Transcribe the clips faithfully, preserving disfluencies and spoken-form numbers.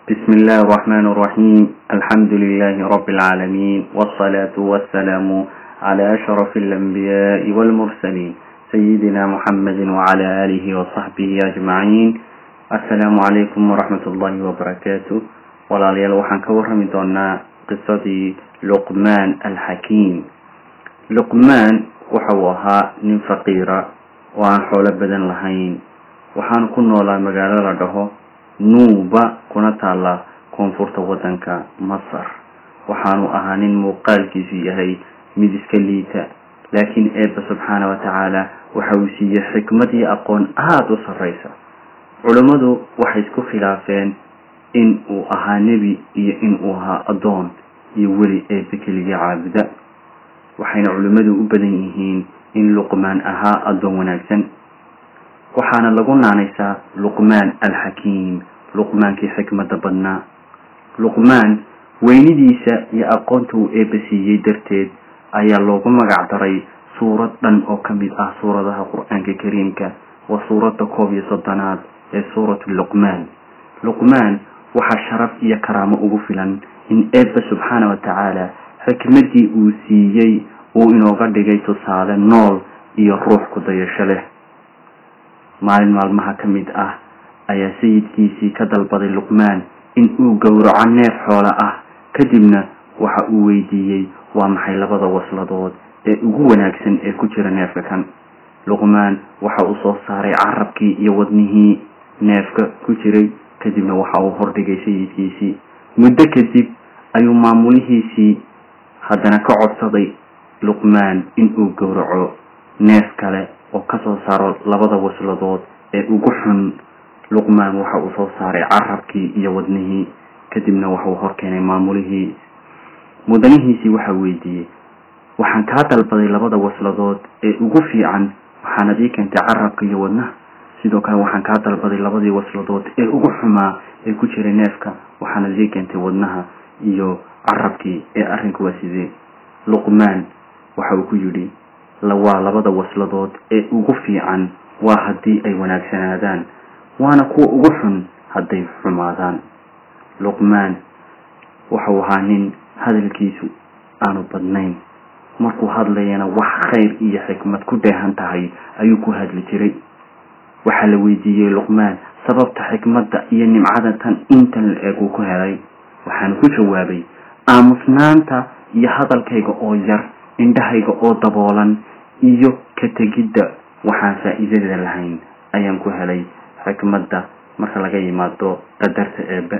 بسم الله الرحمن الرحيم. الحمد لله رب العالمين، والصلاة والسلام على أشرف الأنبياء والمرسلين سيدنا محمد وعلى آله وصحبه أجمعين. السلام عليكم ورحمة الله وبركاته. ولا ليال وحن كورهم دونا قصة لقمان الحكيم. لقمان وحوها من فقيرة وعن حول بدن لهين، وحان كنا ولا مجال رده nuuba kuna taala koonfurta wadanka Masar. waxaanu ahaanin muuqaalkiisu yahay mid iska liita, laakiin Eebba subxaanahu wa ta'ala waxa uu siiyay xikmad iyo aqoon aad u sareysa. culimadu waxay isku khilaafeen in uu ahaa nabi iyo in uu ahaa adoon iyo weli Eebba kaliya caabuda. waxayna culimadu u badan yihiin in Luqmaan ahaa adoon wanaagsan. waxaana lagu naanaysaa Luqmaan al-Hakiim, Luqmaankii xikmadda badnaa. Luqmaan weynidiisa iyo aqoonta uu Eebba siiyay darteed ayaa loogu magac daray suurad dhan oo ka mid ah suuradaha Qur'aanka Kariimka, waa suuradda koob iyo soddonaad ee suuratu Luqmaan. Luqmaan waxaa sharaf iyo karaamo ugu filan in Eebba subxaanahu wa ta'ala xikmaddii uu siiyay uu inooga dhigay tusaale nool iyo ruux ku dayasho leh. maalin maalmaha ka mid ah ayaa sayidkiisii ka dalbaday Luqmaan in uu gowraco neef xoolo ah. kadibna waxa uu weydiiyey waa maxay labada wasladood ee ugu wanaagsan ee ku jira neefka kan. Luqmaan waxa uu soo saaray carabkii iyo wadnihii neefka ku jiray, kadibna waxa uu hordhigay sayidkiisii. muddo kadib ayuu maamulihiisii haddana ka codsaday Luqmaan in uu gowraco neef kale oo ka soo saaro labada wasladood ee ugu xun. Luqmaan waxa uu soo saaray carabkii iyo wadnihii, kadibna waxa uu horkeenay maamulihii. mudanihiisii waxa weydiiyey, waxaan kaa dalbaday labada wasladood ee ugu fiican, waxaanad ii keentay carabka iyo wadnaha. sidoo kale waxaan kaa dalbaday labadii wasladood ee ugu xumaa ee ku jiray neefka, waxaanad ii keentay wadnaha iyo carabkii. ee arrinku waa sidee? Luqmaan waxa uu ku yidhi, waa labada wasladood ee ugu fiican waa haddii ay wanaagsanaadaan, waana kuwa ugu xun hadday xumaadaan. Luqmaan wuxuu ahaa nin hadalkiisu aanu badnayn, markuu hadlayana wax khayr iyo xikmad ku dheehan tahay ayuu ku hadli jiray. waxaa la weydiiyey Luqmaan sababta xikmadda iyo nimcada tan intan la-eg uu ku helay. waxaanu ku jawaabay, aamusnaanta iyo hadalkayga oo yar, indhahayga oo daboolan, iyo ka tegidda waxaan faa'iidada lahayn ayaan ku helay xikmadda marka laga yimaado qadarta Eebbe.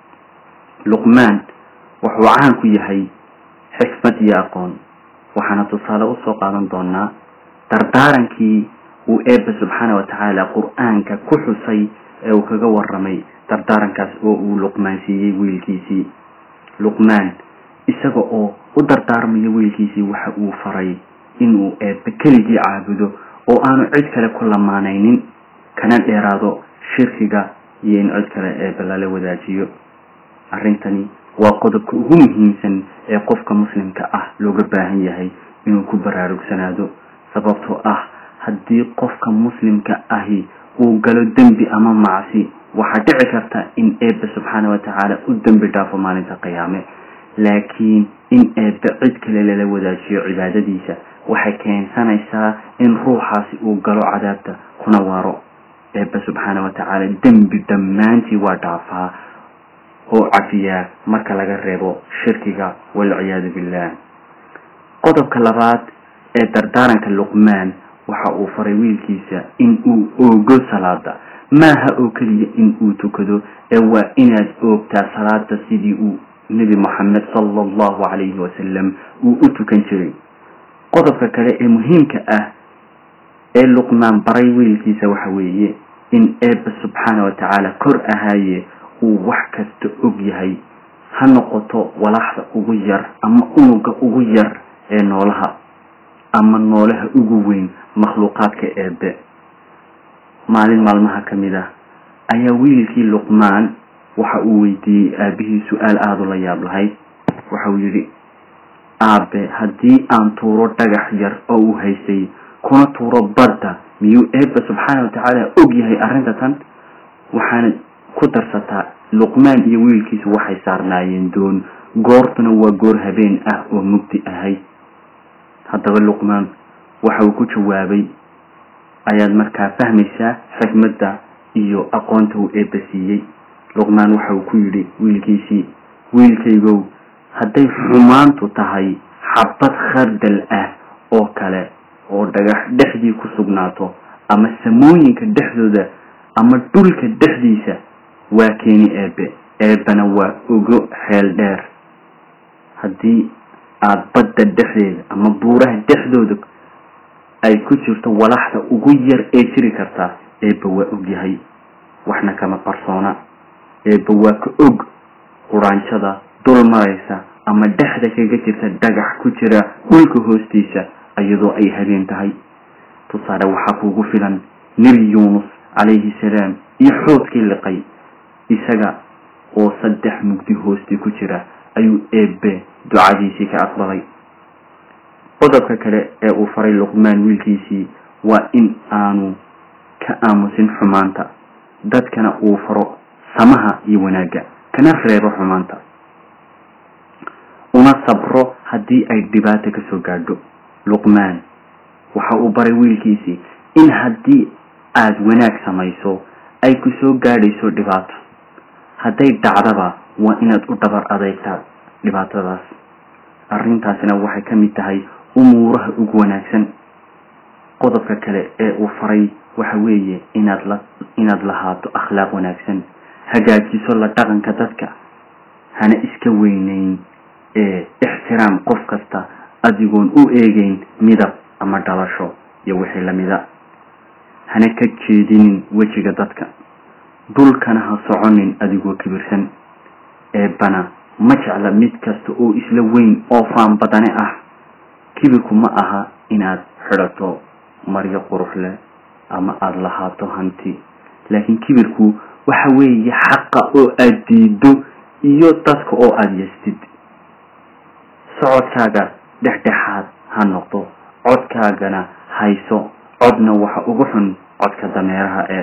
Luqmaan wuxuu caan ku yahay xikmad iyo aqoon. waxaana tusaale u soo qaadan doonaa dardaarankii uu Eebbe subxaanahu wa ta'ala qur'aanka ku xusay ee uu kaga warramay dardaarankaas oo uu Luqmaan siiyey wiilkiisii. Luqmaan isaga oo u dardaarmaya wiilkiisii waxa uu faray inuu Eebbe keligii caabudo oo aanu cid kale ku lamaanaynin, kana dheeraado shirkiga iyo in cid kale Eebbe lala wadaajiyo. arrintani waa qodobka ugu muhiimsan ee qofka muslimka ah looga baahan yahay inuu ku baraarugsanaado, sababtoo ah haddii qofka muslimka ahi uu galo dembi ama macsi, waxaa dhici karta in Eebbe subxaanahu wa ta'ala u dembi dhaafo maalinta qiyaame. laakiin in Eebbe cid kale lala wadaajiyo cibaadadiisa waxay keensanaysaa in ruuxaasi uu galo cadaabta kuna waaro. Eebbe subxaanahu wa ta'ala dembi dhammaantii waa dhaafaa oo cafiyaa marka laga reebo shirkiga walciyaadu billah. qodobka labaad ee dardaaranka Luqmaan waxa uu faray wiilkiisa in uu oogo salaada. maaha oo keliya in uu tukado, ee waa inaad oogtaa salaada sidii uu nabi Muhammad sallallahu alayhi wasallam uu u tukan jiray. qodobka kale ee muhiimka ah ee Luqmaan baray wiilkiisa waxa weeye in Eebbe subxaanahu wa ta'ala kor ahaaye uu wax kasta og yahay, ha noqoto walaxda ugu yar ama unuga ugu yar ee noolaha ama noolaha ugu weyn makhluuqaadka Eebbe. maalin maalmaha ka mid ah ayaa wiilkii Luqmaan waxa uu weydiiyey aabihii su'aal aad u la yaab lahayd. waxa uu yidhi, aabe, haddii aan tuuro dhagax yar oo uu haystay kuna tuuro badda, miyuu Eebbe subxaanahu wa ta'ala og yahay arrinta tan? waxaana ku darsataa luqmaan iyo wiilkiisu waxay saarnaayeen doon goortuna waa goor habeen ah oo mugdi ahayd haddaba luqmaan waxa uu ku jawaabay ayaad markaa fahmaysaa xikmadda iyo aqoonta uu eebba siiyey luqmaan waxa uu ku yidhi wiilkiisii wiilkaygow hadday xumaantu tahay xabad khardal ah oo kale oo dhagax dhexdii ku sugnaato ama samooyinka dhexdooda ama dhulka dhexdiisa waa keeni eebbe eebbana waa ogo xeel dheer haddii aad badda dhexdeeda ama buuraha dhexdooda ay ku jirto walaxda ugu yar ee jiri kartaa eebba waa ogyahay waxna kama qarsoona eebba waa ka og quraanjada dul maraysa ama dhexda kaga jirta dhagax ku jira dhulka hoostiisa iyadoo ay habeen tahay tusaale waxaa kuugu filan nebi yuunus calayhi salaam iyo xoodkii liqay isaga oo saddex mugdi hoostii ku jira ayuu eebbe ducadiisii ka aqbalay qodobka kale ee uu faray luqmaan wiilkiisii waa in aanu ka aamusin xumaanta dadkana uu faro samaha iyo wanaagga kana reebo xumaanta una sabro haddii ay dhibaato ka soo gaadho luqmaan waxa uu baray wiilkiisii in haddii aad wanaag samayso ay ku soo gaadhayso dhibaato hadday dhacdaba waa inaad u dhabar adeegtaa dhibaatadaas arrintaasina waxay ka mid tahay umuuraha ugu wanaagsan qodobka kale ee uu faray waxa weeye inaad la inaad lahaato akhlaaq wanaagsan hagaajiso la dhaqanka dadka hana iska weynayn ee ixtiraam qof kasta adigoon u eegayn midab ama dhalasho iyo wixii lamida hana ka jeedinin wejiga dadka dhulkana ha soconin adigoo kibirsan eebbana ma jecla mid kasta oo isla weyn oo faan badane ah kibirku ma aha inaad xidhato maryo qurux leh ama aada lahaato hanti laakiin kibirku waxa weeye xaqa oo aad diido iyo dadka oo aada yastid socodkaaga dhexdhexaad ha noqdo codkaagana hayso codna waxa ugu xun codka dameeraha ee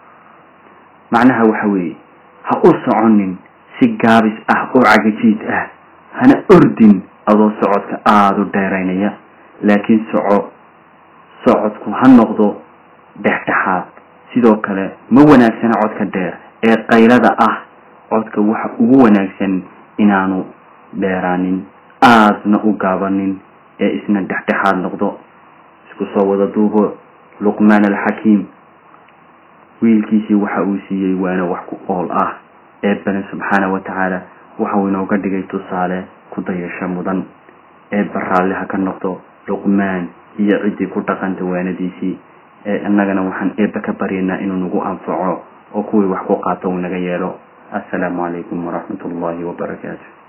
macnaha waxa weeye ha u soconin si gaabis ah oo cagajiid ah hana ordin adoo socodka aada u dheeraynaya laakiin soco socodku ha noqdo dhexdhexaad sidoo kale ma wanaagsana codka dheer ee qaylada ah codka waxa ugu wanaagsan inaanu dheeraanin aadna u gaabanin ee isna dhexdhexaad noqdo isku soo wada duubo luqmaan alxakiim wiilkiisii waxa uu siiyey waana wax ku ool ah eebbana subxaana wa tacaala waxa uu inooga dhigay tusaale ku dayasho mudan eebba raalliha ka noqdo luqmaan iyo ciddii ku dhaqanta waanadiisii ee innagana waxaan eebba ka baryaynaa inuu nagu anfaco oo kuwii wax ku qaato uu naga yeelo assalaamu calaykum waraxmat ullaahi wabarakaatu